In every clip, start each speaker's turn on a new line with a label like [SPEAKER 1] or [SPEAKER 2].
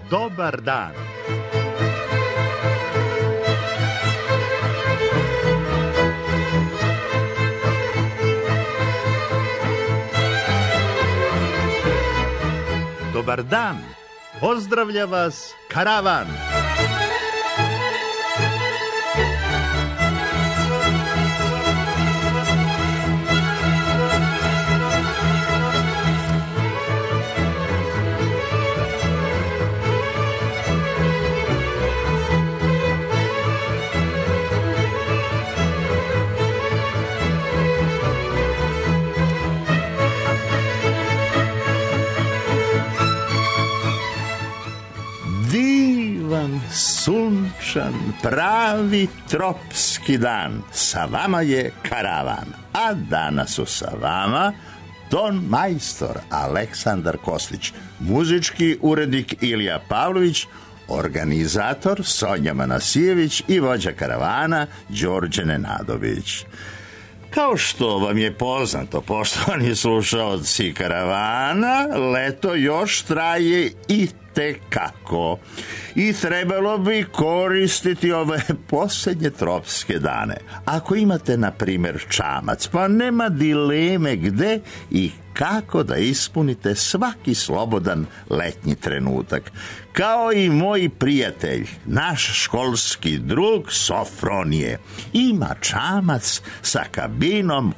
[SPEAKER 1] Dobar dan. Dobar dan. Pozdravlja vas karavan. Sunčan, pravi tropski dan. Sa vama je karavan. A danas su sa vama ton majstor Aleksandar Kostić, muzički urednik Ilija Pavlović, organizator Sonja Manasijević i vođa karavana Đorđe Nenadović. Kao što vam je poznato, poštovani slušaoci karavana, leto još traje i tekako. I trebalo bi koristiti ove posljednje tropske dane. Ako imate, na primjer, čamac, pa nema dileme gde i kako da ispunite svaki slobodan letnji trenutak. Kao i moj prijatelj, naš školski drug Sofronije, ima čamac sa kabinom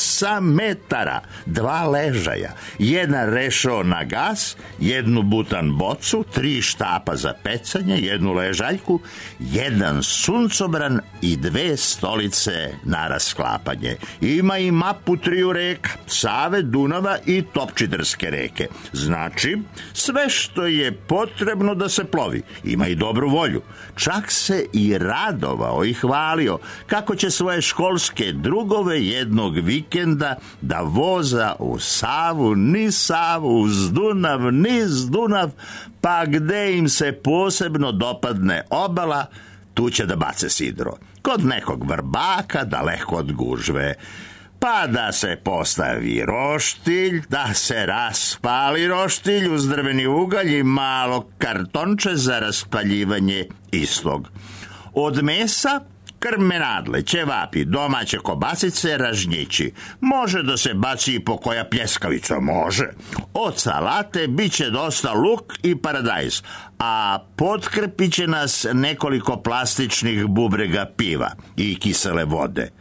[SPEAKER 1] 8 metara, 2 ležaja, jedan rešo na gas, jednu butan bocu, 3 štapa za pecanje, jednu ležaljku, jedan suncobran i 2 stolice na rasklapanje. Ima i mapu 3 reka, Save, Dunava i Topčiderske reke. Znači, sve što je potrebno da se plovi. Ima i dobru volju. Čak se i radovao i hvalio kako će svoje školske drugove jednog vikenda da voza u Savu, niz Savu, uz Dunav, niz Dunav, pa gde im se posebno dopadne obala, tu će da bace sidro. Kod nekog vrbaka, daleko od gužve. Pa da se postavi roštilj, da se raspali roštilj uz drveni ugalj i malo kartonče za raspaljivanje istog. Od mesa krmenadle, ćevapi, domaće kobasice, ražnjići. Može da se baci i po koja pljeskavica, može. Od salate bit će dosta luk i paradajz, a potkrpit će nas nekoliko plastičnih bubrega piva i kisele vode.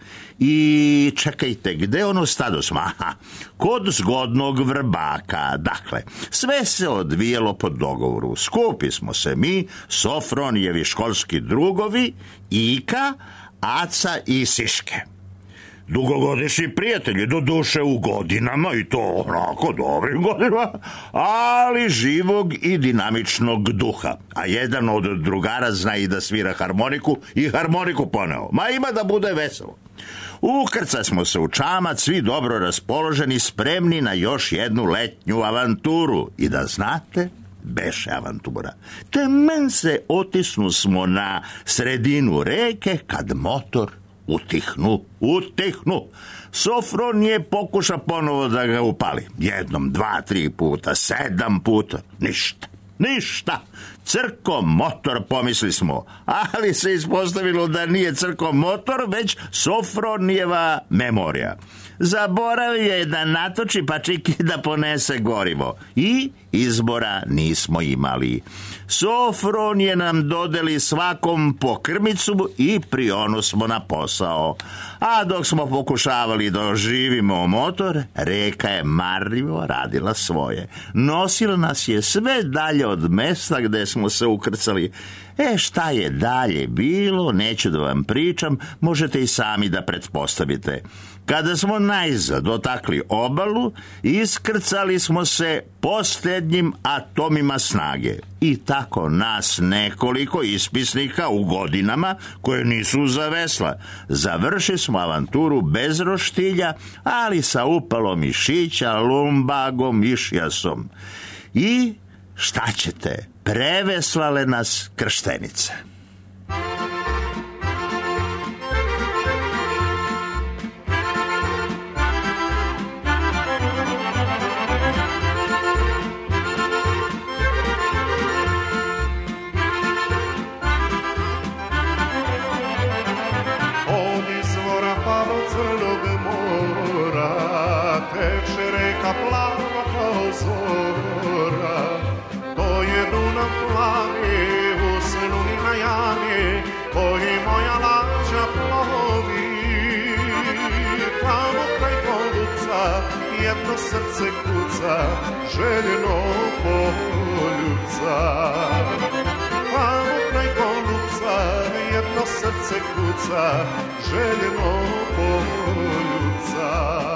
[SPEAKER 1] I čekajte, gde ono stado smo? Aha, kod zgodnog vrbaka. Dakle, sve se odvijelo po dogovoru. Skupi smo se mi, Sofronijevi školski drugovi, Ika, Aca i Siške. Dugogodišnji prijatelji, do duše u godinama, i to onako dobrim godinama, ali živog i dinamičnog duha. A jedan od drugara zna i da svira harmoniku i harmoniku poneo. Ma ima da bude veselo. Ukrca smo se u čamac, svi dobro raspoloženi, spremni na još jednu letnju avanturu. I da znate, beše avantura. Temen se otisnu smo na sredinu reke kad motor utihnu. Sofronije pokuša ponovo da ga upali. 1, 2, 3 puta, 7 puta. Ništa. Crko motor, pomisli smo, ali se ispostavilo da nije crko motor, već Sofronijeva memorija. Zaboravio je da natoči pa čiki da ponese gorivo. I izbora nismo imali. Sofronije nam dodeli svakom po krmicu i prionu smo na posao. A dok smo pokušavali da oživimo motor, reka je marljivo radila svoje. Nosila nas je sve dalje od mesta gde smo se ukrcali. Šta je dalje bilo, neću da vam pričam, možete i sami da pretpostavite. Kada smo najzad dotakli obalu, iskrcali smo se posljednjim atomima snage. I tako nas nekoliko ispisnika u godinama koje nisu za vesla. Završili smo avanturu bez roštilja, ali sa upalom mišića, lumbagom i šjasom. I šta ćete? Preveslale nas krštenice.
[SPEAKER 2] kao zora. To je Dunav plavi u snu i na jami, koji moja lađa plovi. Tamo kraj Golubca jedno srce kuca, željeno poljuca. Tamo kraj Golubca jedno srce kuca, željeno poljuca.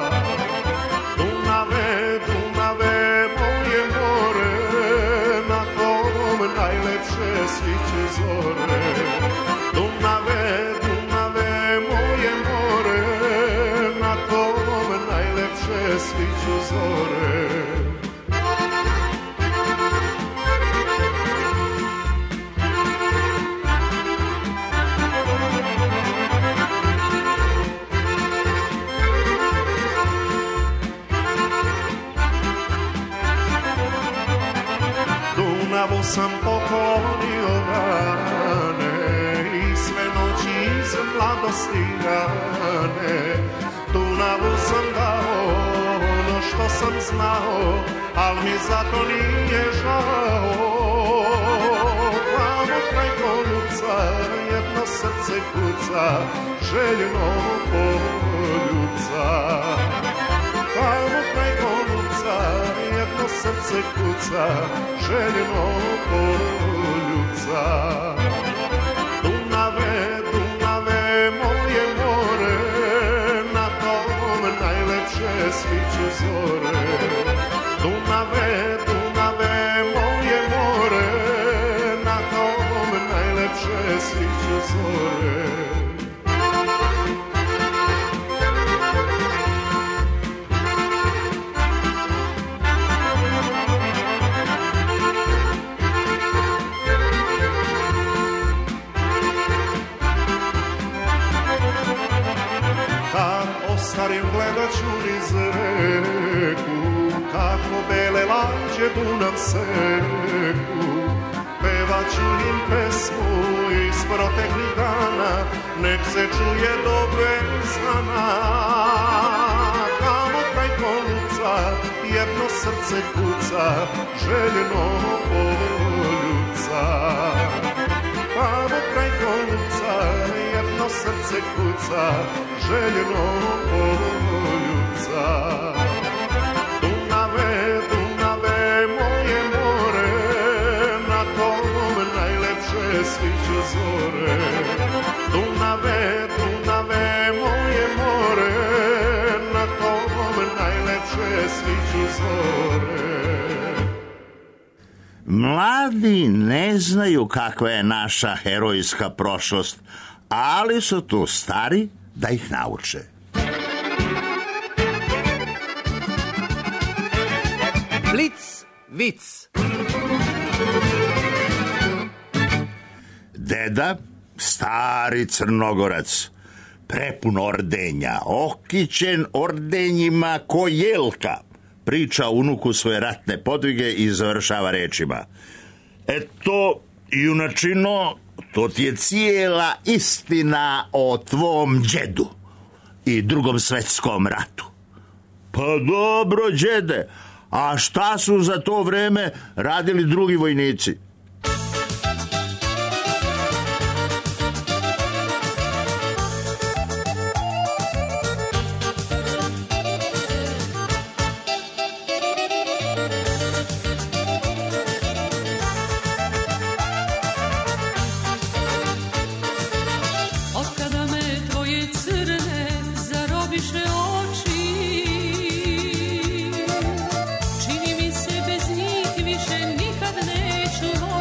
[SPEAKER 2] Dunave, Dunave, moje more, na kom najlepše sviće zore. Dunave, Dunave, moje more, na kom najlepše sviću zore. Dunavu sam poklonio rane i sve noći iz mladosti rane. Dunavu sam dao ono što sam znao, al mi zato nije žao. Tamo kraj Golubca jedno srce kuca, željeno poljuca. Tamo kraj Golubca jedno srce kuca, željeno poljuca. Dunave, Dunave, moje more, na tom najlepše sviću zore. Dunave, Dunave, moje more, na tom najlepše sviću zore. Starim gledat ću niz reku, kako bele lađe Dunav seku. Pevat ću im pesmu iz proteklih dana, nek se čuje do Bezdana. Tamo kraj Golubca jedno srce kuca, željeno poljuca. Tamo kraj Golubca jedno srce kuca, željeno poljuca. Dunave, Dunave, moje more, na tom najlepše sviću zore. Dunave, Dunave, moje more, na tom najlepše sviću zore.
[SPEAKER 1] Mladi ne znaju kakva je naša herojska prošlost, ali su tu stari da ih nauče.
[SPEAKER 3] Blic, vic.
[SPEAKER 1] Deda, stari Crnogorac, prepun ordenja, okićen ordenjima ko jelka, priča unuku svoje ratne podvige i završava rečima: eto, junačino, to ti je cijela istina o tvom djedu i Drugom svetskom ratu. Pa dobro, djede, a šta su za to vreme radili drugi vojnici?
[SPEAKER 4] Čini mi se bez njih više nikad neću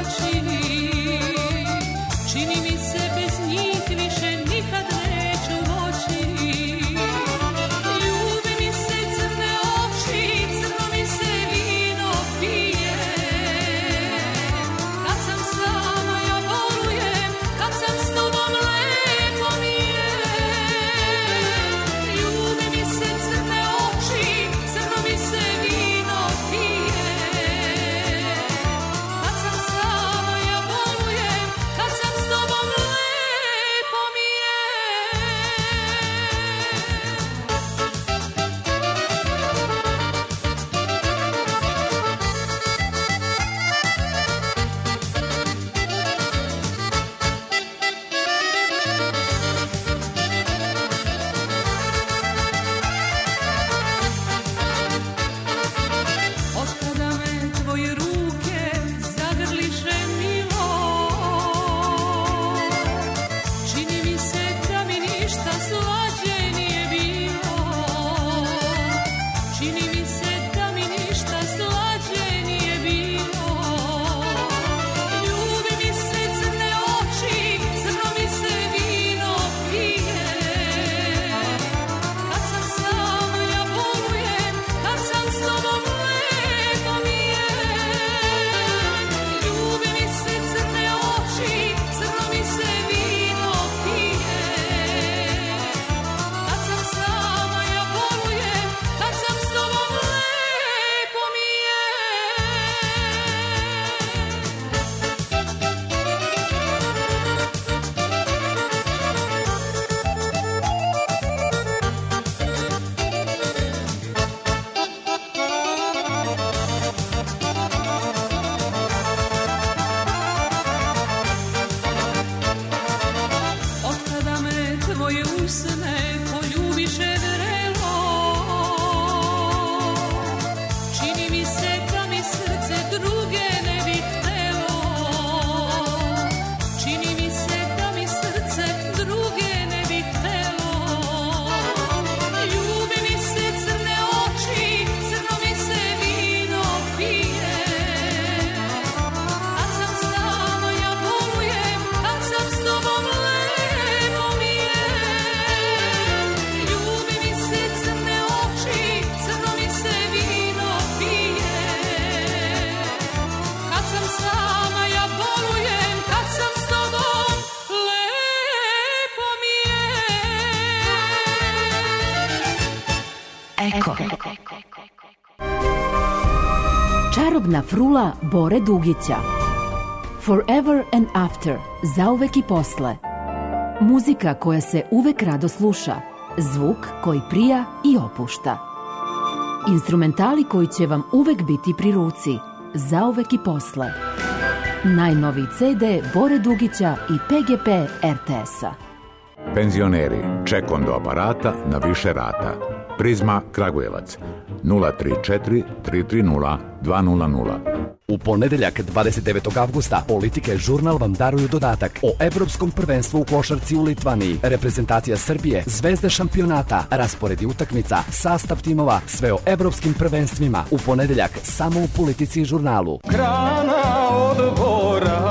[SPEAKER 4] Čarobna frula Bore Dugića. Forever and After, zauvek i posle. Muzika koja se uvek rado sluša, zvuk koji prija i opušta. Instrumentali koji će vam uvek biti pri ruci, zauvek i posle. Najnoviji CD Bore Dugića i PGP RTS-a.
[SPEAKER 5] Penzioneri, ček do aparata na više rata. Prizma Kragujevac 034 330 200.
[SPEAKER 6] U ponedeljak 29. avgusta Politika i žurnal vam daruju dodatak o Evropskom prvenstvu u košarci u Litvaniji, reprezentacija Srbije, zvezde šampionata, rasporedi utakmica, sastav timova, sve o evropskim prvenstvima. U ponedeljak samo u Politici i žurnalu.
[SPEAKER 7] Hrana od Bora.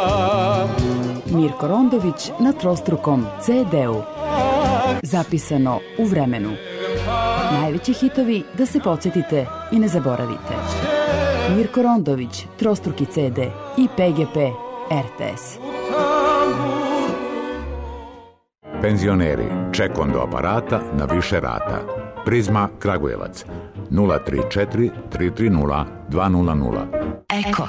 [SPEAKER 4] Mirko Rondović na trostrukom CD-u. Zapisano u vremenu. Najveći hitovi da se podsjetite i ne zaboravite. Mirko Rondović, trostruki CD i PGP RTS.
[SPEAKER 5] Penzioneri, ček do aparata na više rata. Prizma Kragujevac 034 330 200.
[SPEAKER 4] Eko.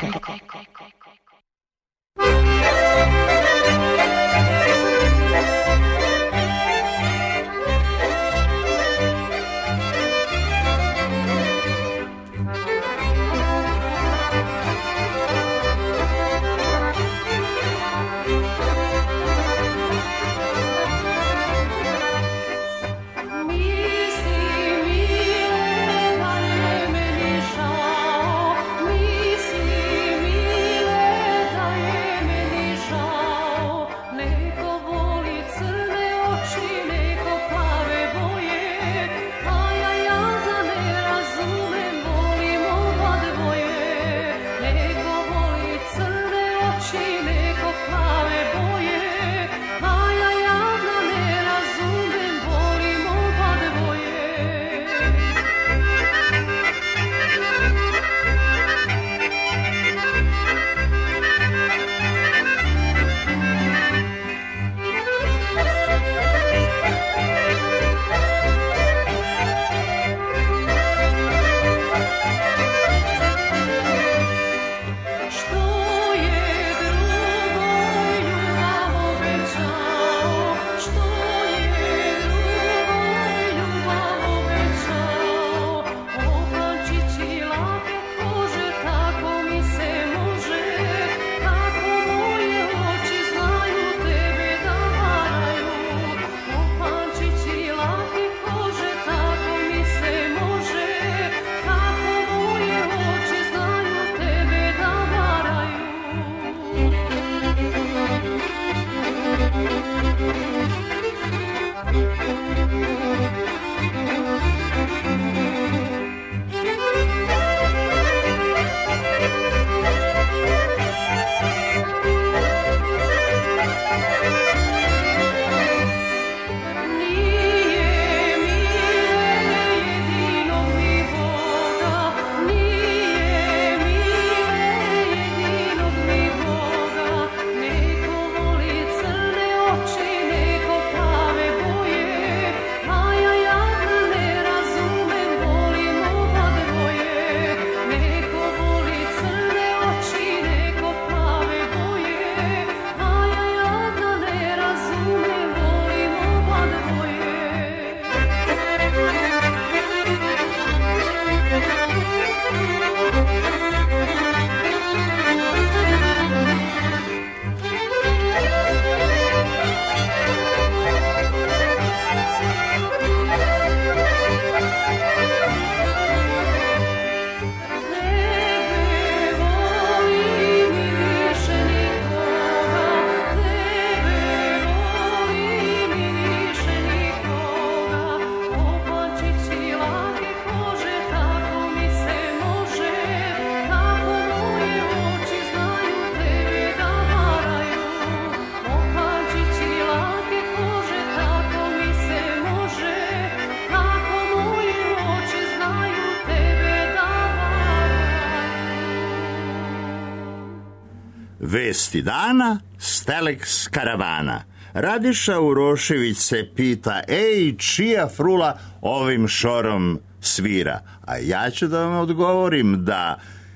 [SPEAKER 1] Vesti dana s Telex karavana. Radiša Urošević se pita, ej, čija frula ovim šorom svira? A ja ću da vam odgovorim da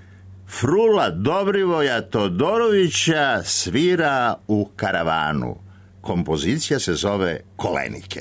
[SPEAKER 1] Frula Dobrivoja Todorovića svira u karavanu. Kompozicija se zove Kolenike.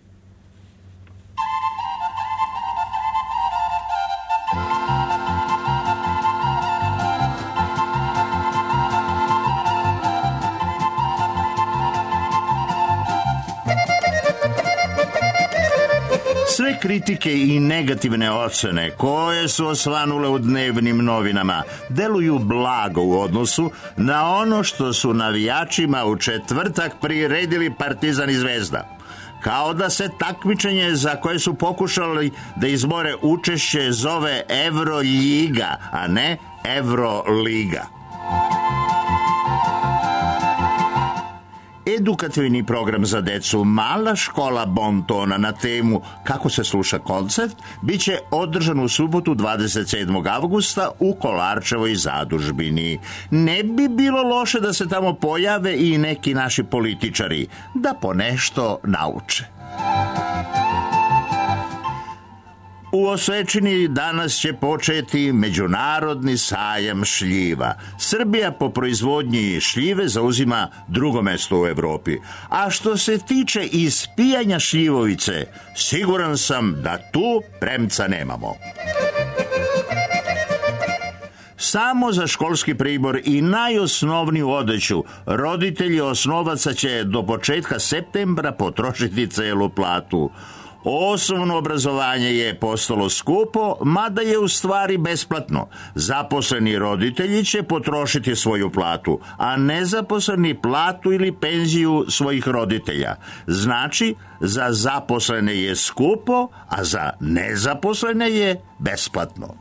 [SPEAKER 1] Sve kritike i negativne ocene koje su osvanule u dnevnim novinama deluju blago u odnosu na ono što su navijačima u četvrtak priredili Partizan i Zvezda. Kao da se takmičenje za koje su pokušali da izbore učešće zove Evroljiga, a ne Evroliga. Edukativni program za decu Mala škola bontona na temu Kako se sluša koncert biće održan u subotu 27. avgusta u Kolarčevoj zadužbini. Ne bi bilo loše da se tamo pojave i neki naši političari, da ponešto nauče. U Osečini danas će početi Međunarodni sajam šljiva. Srbija po proizvodnji šljive zauzima drugo mesto u Evropi. A što se tiče ispijanja šljivovice, siguran sam da tu premca nemamo. Samo za školski pribor i najosnovniju odeću roditelji osnovaca će do početka septembra potrošiti celu platu. Osnovno obrazovanje je postalo skupo, mada je u stvari besplatno. Zaposleni roditelji će potrošiti svoju platu, a nezaposleni platu ili penziju svojih roditelja. Znači, za zaposlene je skupo, a za nezaposlene je besplatno.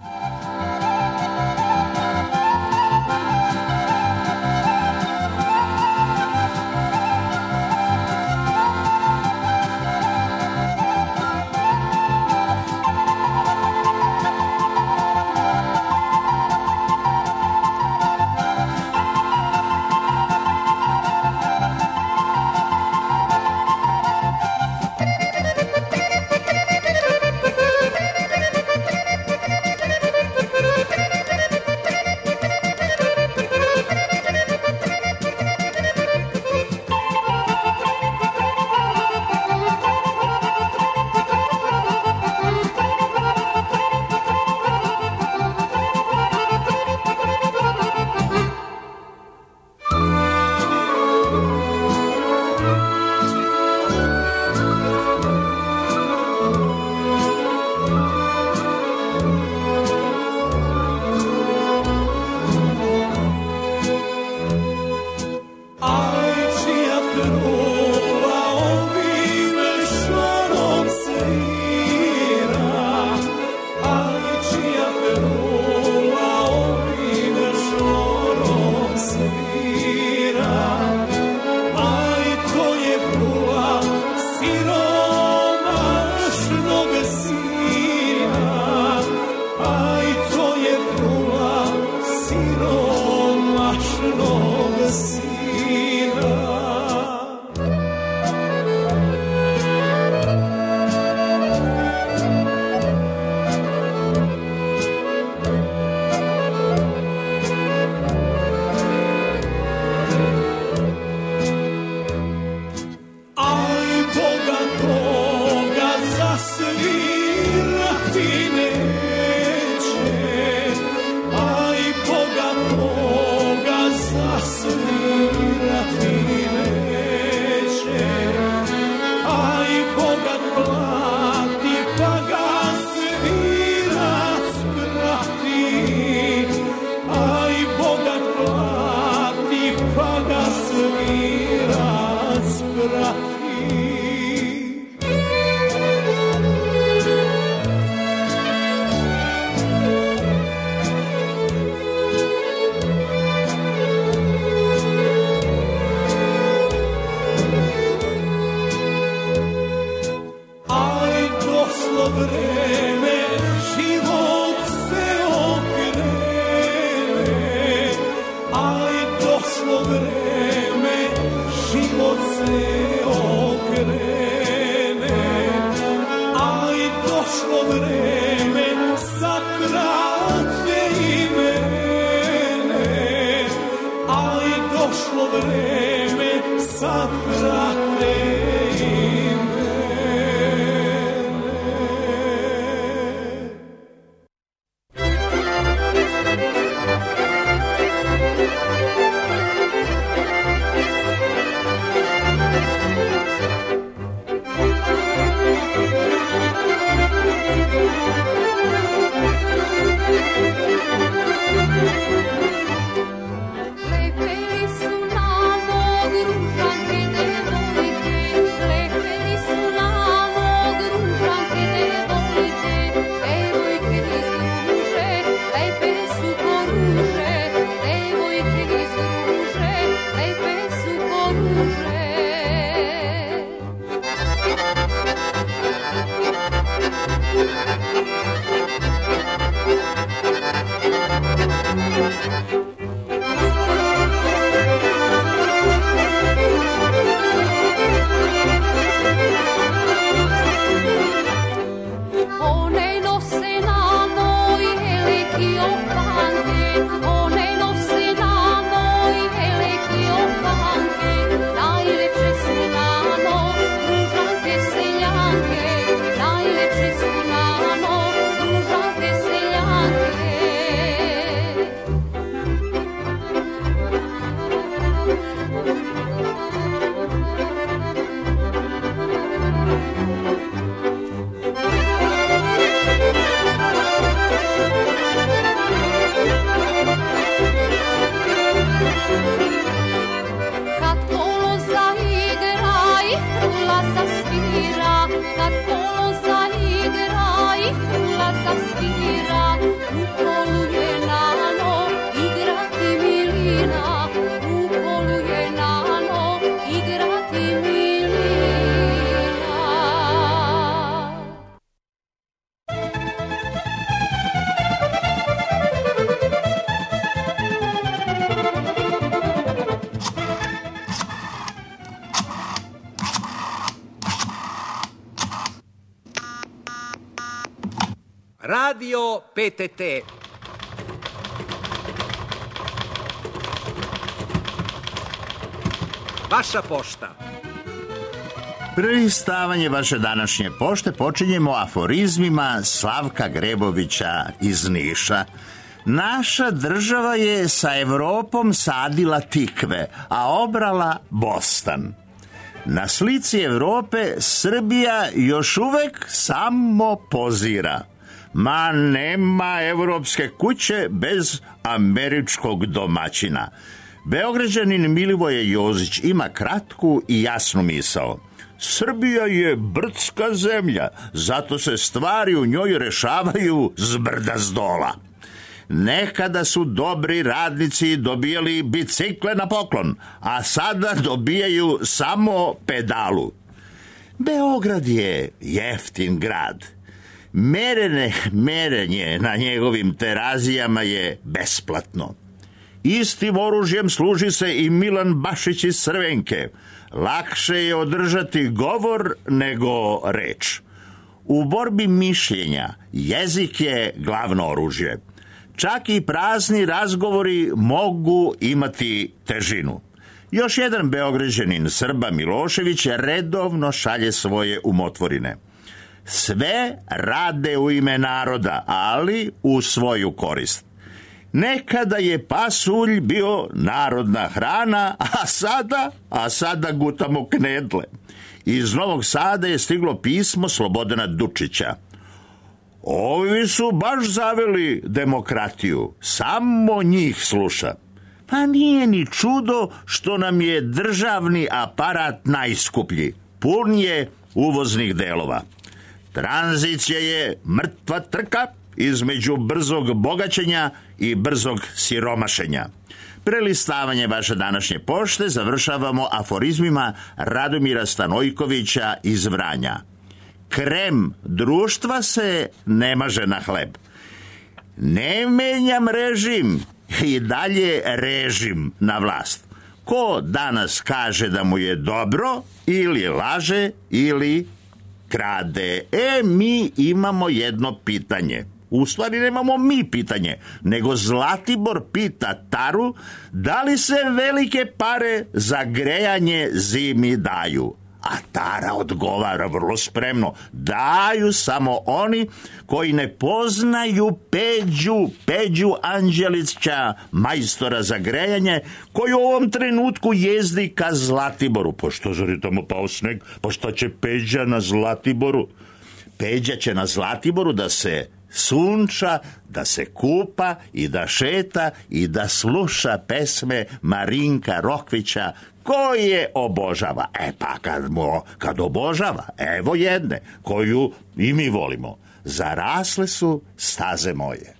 [SPEAKER 3] Radio PTT. Vaša pošta.
[SPEAKER 1] Prelistavanje vaše današnje pošte počinjemo aforizmima Slavka Grebovića iz Niša. Naša država je sa Evropom sadila tikve, a obrala bostan. Na slici Evrope Srbija još uvek samo pozira. Ma nema evropske kuće bez američkog domaćina. Beograđanin Milivoje Jozić ima kratku i jasnu misao. Srbija je brdska zemlja, zato se stvari u njoj rešavaju zbrda zdola. Nekada su dobri radnici dobijali bicikle na poklon, a sada dobijaju samo pedalu. Beograd je jeftin grad. Merenje na njegovim terazijama je besplatno. Istim oružjem služi se i Milan Bašić iz Crvenke. Lakše je održati govor nego reč. U borbi mišljenja jezik je glavno oružje. Čak i prazni razgovori mogu imati težinu. Još jedan Beograđanin Srba Milošević redovno šalje svoje umotvorine. Sve rade u ime naroda, ali u svoju korist. Nekada je pasulj bio narodna hrana, a sada gutamo knedle. Iz Novog Sada je stiglo pismo Slobodana Dučića. Ovi su baš zaveli demokratiju, samo njih sluša. Pa nije ni čudo što nam je državni aparat najskuplji, pun je uvoznih delova. Tranzicija je mrtva trka između brzog bogaćenja i brzog siromašenja. Prelistavanje vaše današnje pošte završavamo aforizmima Radomira Stanojkovića iz Vranja. Krem društva se ne maže na hleb. Ne menjam režim, i dalje režim na vlast. Ko danas kaže da mu je dobro, ili laže, ili krade. Mi imamo jedno pitanje. U stvari nemamo mi pitanje, nego Zlatibor pita Taru da li se velike pare za grejanje zimi daju. A Tara odgovara vrlo spremno, daju samo oni koji ne poznaju Peđu Anđelića, majstora za grejanje, koji u ovom trenutku jezdi ka Zlatiboru. Pa što, zar je tamo pao sneg? Pa šta će Peđa na Zlatiboru? Peđa će na Zlatiboru da se sunča, da se kupa i da šeta i da sluša pesme Marinka Rokvića, koje obožava. Pa kad obožava, evo jedne, koju i mi volimo. Zarasle su staze moje.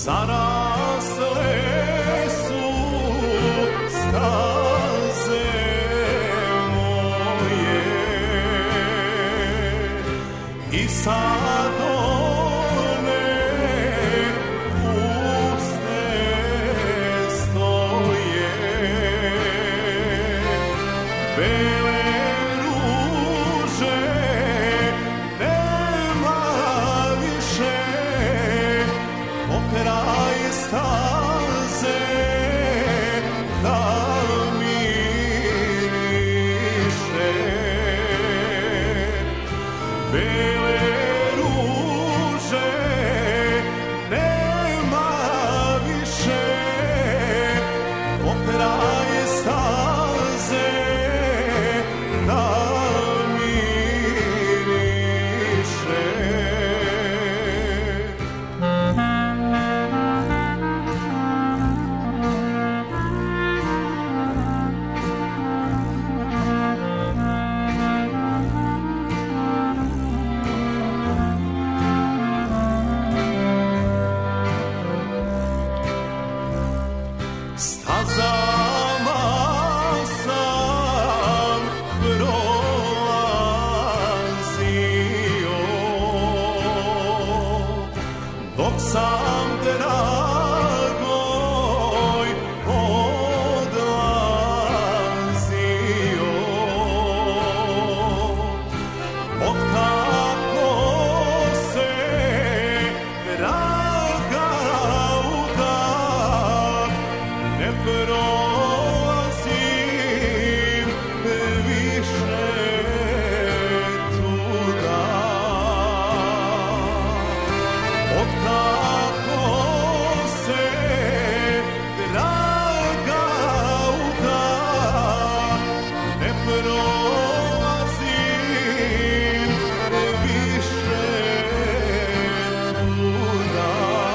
[SPEAKER 2] zarasle su staze moje i sad one puste stoje. Bele ruže nema više, pokraj staze da miriše. Bele ruže nema više, pokraj staze da miriše. Stazama sam prolazio, dok sam dragoj odlazio. Otkako se draga uda, ne prolazim više tuda. Otkako se draga uda, ne prolazim više tuda.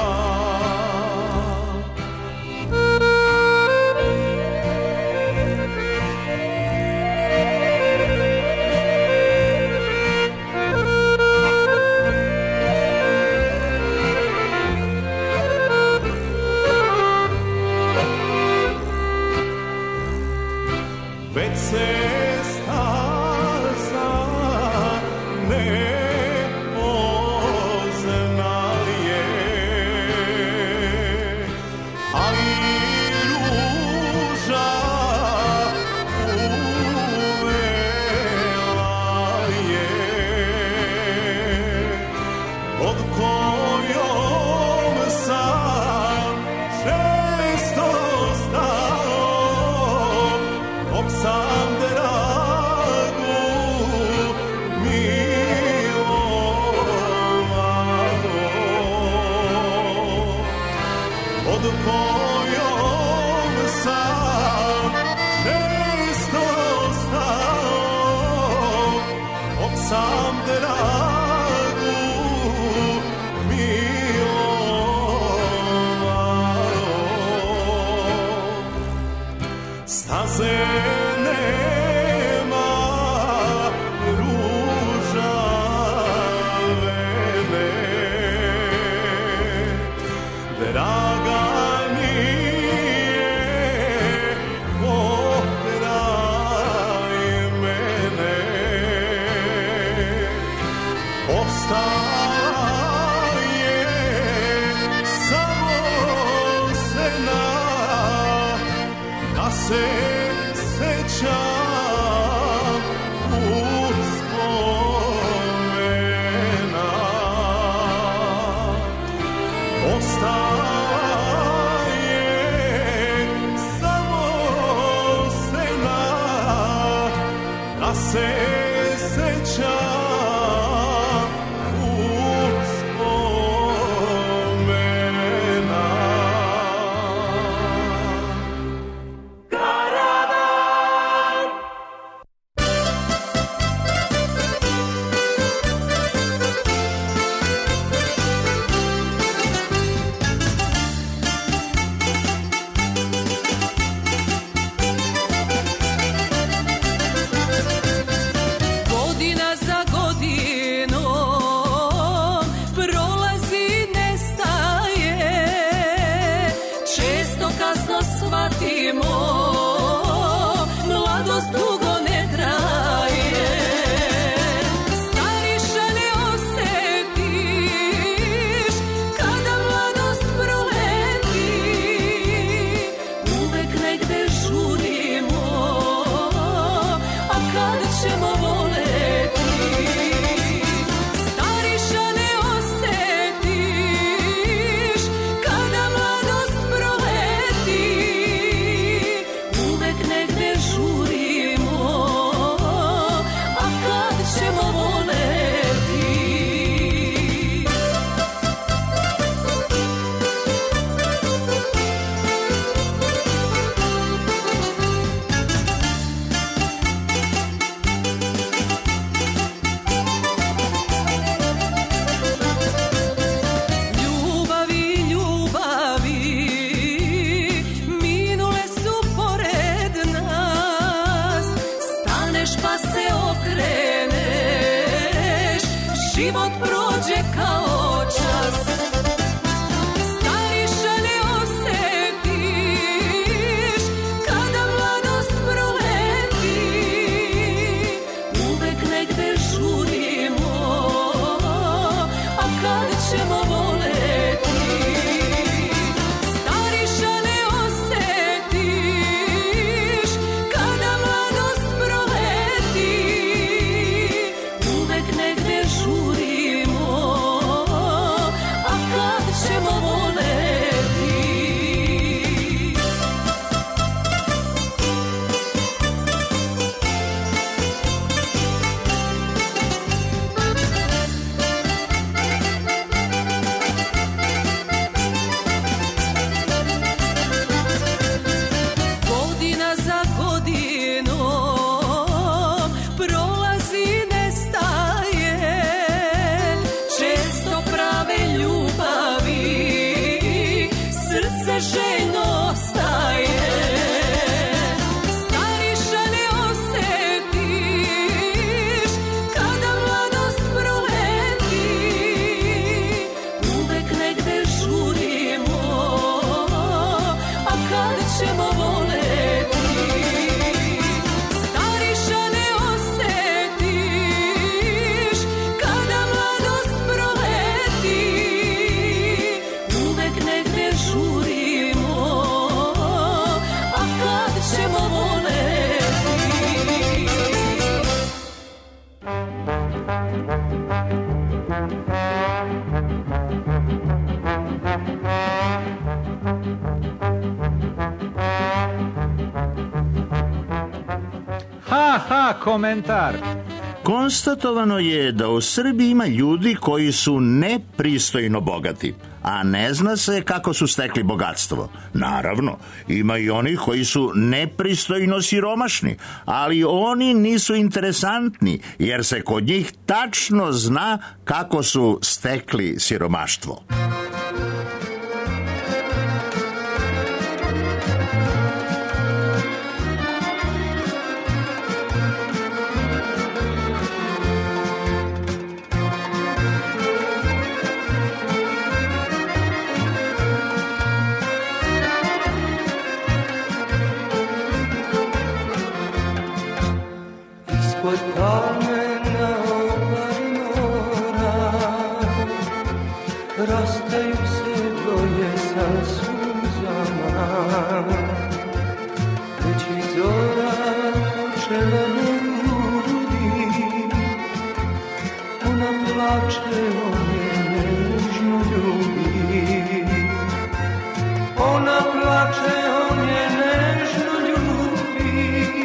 [SPEAKER 2] Već se staza ne poznaje, ali ruža uvela je, pod kojom sam često stao, dok sam dragu milovao, pod kojom sam često stao, dok sam dragu
[SPEAKER 8] ćemo voleti. Stariša ne osetiš kada mladost proleti, uvek negde žurimo, a kad ćemo voleti. Godina za godinom prolazi, nestaje, često prave ljubavi srce željno staje. Stariša ne osetiš kada mladost proleti, uvek negde žurimo, a kad ćemo voleti. Stariša ne osetiš kada mladost proleti, uvek negde žurimo, a kad ćemo voleti.
[SPEAKER 9] Ha, komentar.
[SPEAKER 1] Konstatovano je da u Srbiji ima ljudi koji su nepristojno bogati, a ne zna se kako su stekli bogatstvo. Naravno, ima i onih koji su nepristojno siromašni, ali oni nisu interesantni, jer se kod njih tačno zna kako su stekli siromaštvo.
[SPEAKER 7] Ispod palme na obali mora rastaju se dvoje sa suzama, već i zora počela me ludi, ona plače, on je nežno ljubi, ona plače, on je nežno ljubi.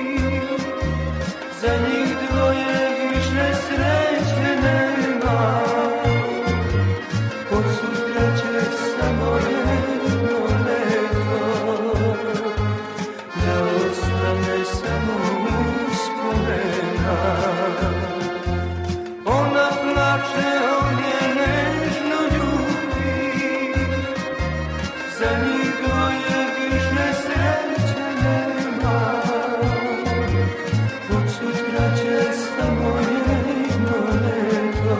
[SPEAKER 7] Za njih dvoje više sreće nema, od sutra će samo jedno leto, da ostane samo uspomena. Ona plače, on je nežno ljubi, za njih dvoje više sreće nema, od sutra će samo jedno leto,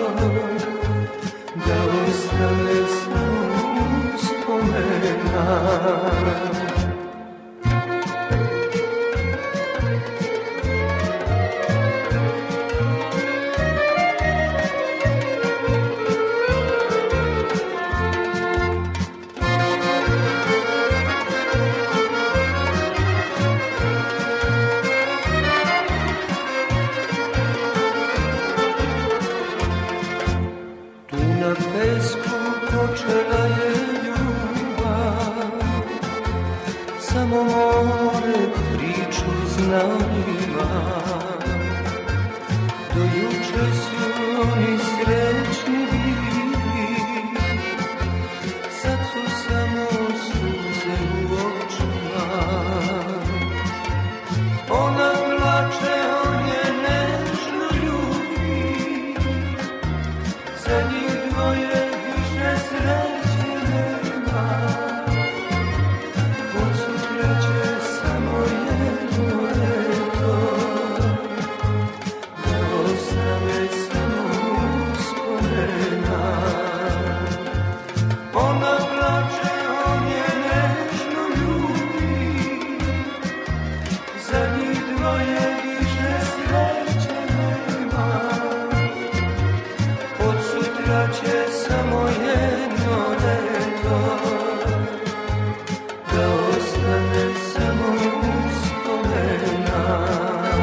[SPEAKER 7] da ostane samo uspomena. Tu na pesku počela je ljubav, samo more priču znanima. Do juče su oni srećni bili, sad su samo suze u očima. Ona plače, on je nežno ljubi, za njih dvoje više sreće nema, od sutra će samo jedno leto, leto, da ostane samo uspomena.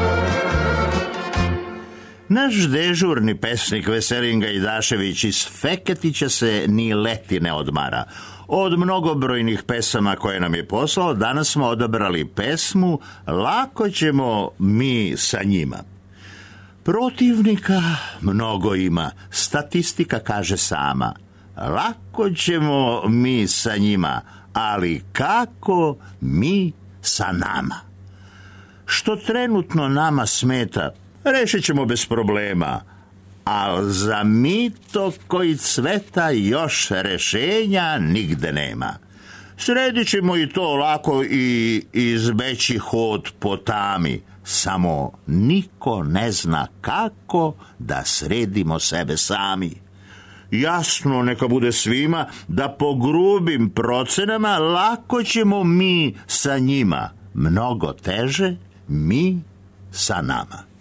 [SPEAKER 1] Naš dežurni pesnik Veselin Gajdašević iz Feketića se ni leti ne odmara. Od mnogobrojnih pesama koje nam je poslao, danas smo odabrali pesmu Lako ćemo mi sa njima. Protivnika mnogo ima, statistika kaže sama. Lako ćemo mi sa njima, ali kako mi sa nama? Što trenutno nama smeta, rešit ćemo bez problema, al za mito koji cveta još rešenja nigde nema. Sredit ćemo i to lako i izbeći hod po tami, samo niko ne zna kako da sredimo sebe sami. Jasno neka bude svima da po grubim procenama lako ćemo mi sa njima, mnogo teže mi sa nama.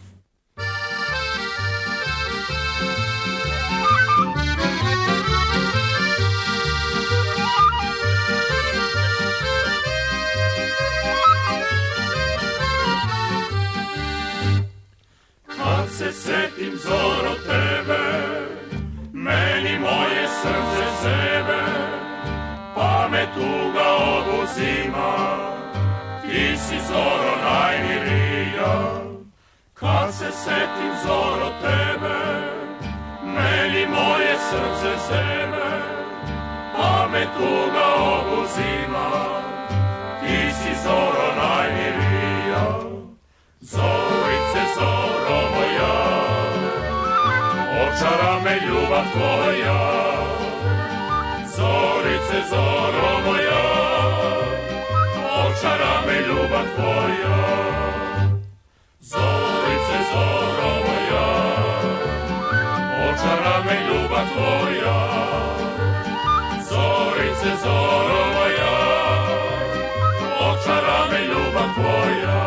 [SPEAKER 2] Kad se setim Zoro tebe, meni moje srce zebe, pa me tuga obuzima, ti si Zoro najmilija. Kad se setim Zoro tebe, meni moje srce zebe, pa me tuga obuzima, ti si Zoro najmilija. Zorice, Zoro moja, očara me ljubav tvoja. Zorice, Zoro moja, očara me ljubav tvoja. Zorice, Zoro moja, očara me ljubav tvoja. Zorice, Zoro moja, očara me ljubav tvoja.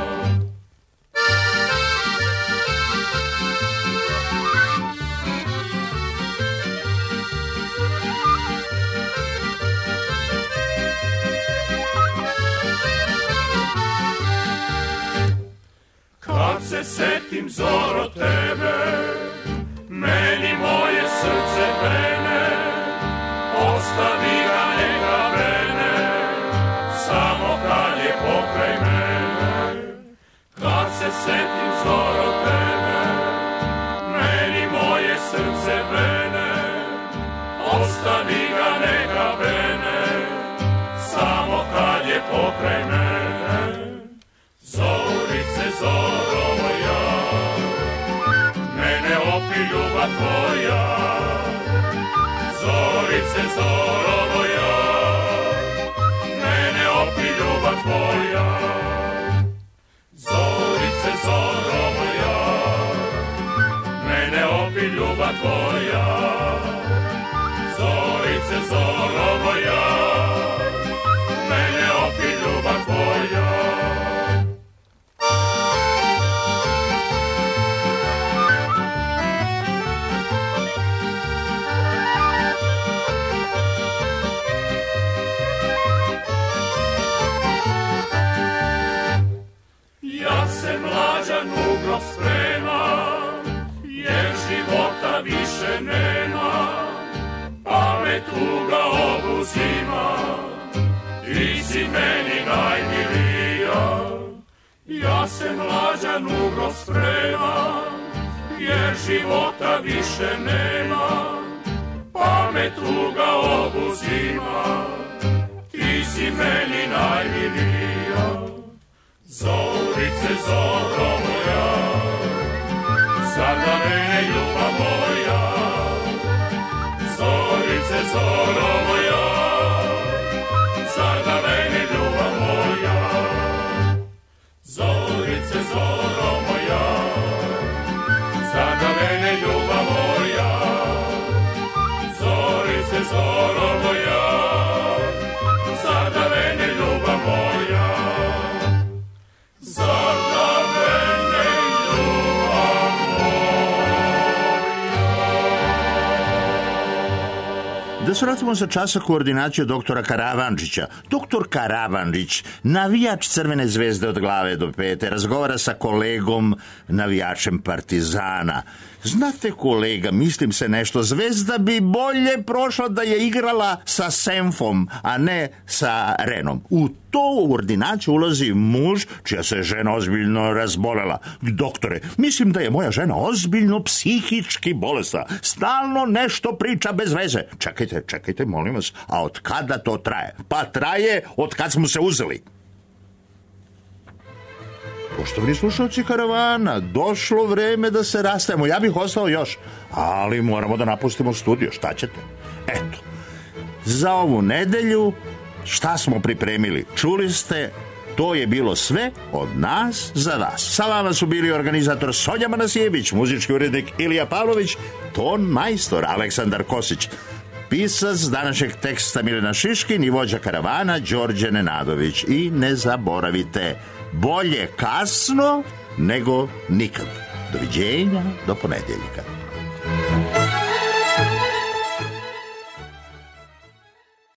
[SPEAKER 2] Kad se setim Zoro tebe, meni moje srce brene, ostavi ga neka brene, samo kad je pokraj mene. Kad se setim Zoro tebe, meni moje srce brene, ostavi ga neka brene, samo kad je pokraj mene. Zorice, Zoro moja, mene opi ljubav tvoja. Zorice, Zoro moja, mene opi ljubav tvoja. Zorice, Zoro moja, mene opi ljubav tvoja. Zorice, Zoro moja, mene opi ljubav tvoja. Ugro sprema, jer života više nema, pa me tuga obuzima, ti si meni najmilija. Ja se mlađan ugro sprema, jer života više nema, pa me tuga obuzima, ti si meni najmilija. Zorice, Zoro moja, sad na mene ljubav moja. Zorice, Zoro moja, sad na mene ljubav moja. Zorice, Zoro moja, sad na mene ljubav moja. Zorice, Zoro moja, sad na mene ljubav moja.
[SPEAKER 1] Da se vratimo za časa koordinacije doktora Karavančića. Doktor Karavančić, navijač Crvene zvezde od glave do pete, razgovara sa kolegom navijačem Partizana. Znate, kolega, mislim se nešto, Zvezda bi bolje prošla da je igrala sa Senfom, a ne sa Renom. U to u ordinaciju ulazi muž čija se žena ozbiljno razbolela. Doktore, mislim da je moja žena ozbiljno psihički bolesna. Stalno nešto priča bez veze. Čekajte, molim vas, a od kada to traje? Pa traje od kad smo se uzeli. Poštovani slušalci Karavana, došlo vreme da se rastajemo. Ja bih ostao još, ali moramo da napustimo studio. Šta ćete? Eto, za ovu nedelju šta smo pripremili? Čuli ste, to je bilo sve od nas za vas. Sa vama su bili organizator Sonja Manasijević, muzički urednik Ilija Pavlović, ton majstor Aleksandar Kosić, pisac današnjeg teksta Milena Šiškin i vođa Karavana Đorđe Nenadović. I ne zaboravite, bolje kasno nego nikad. Doviđenja, do ponedjeljka.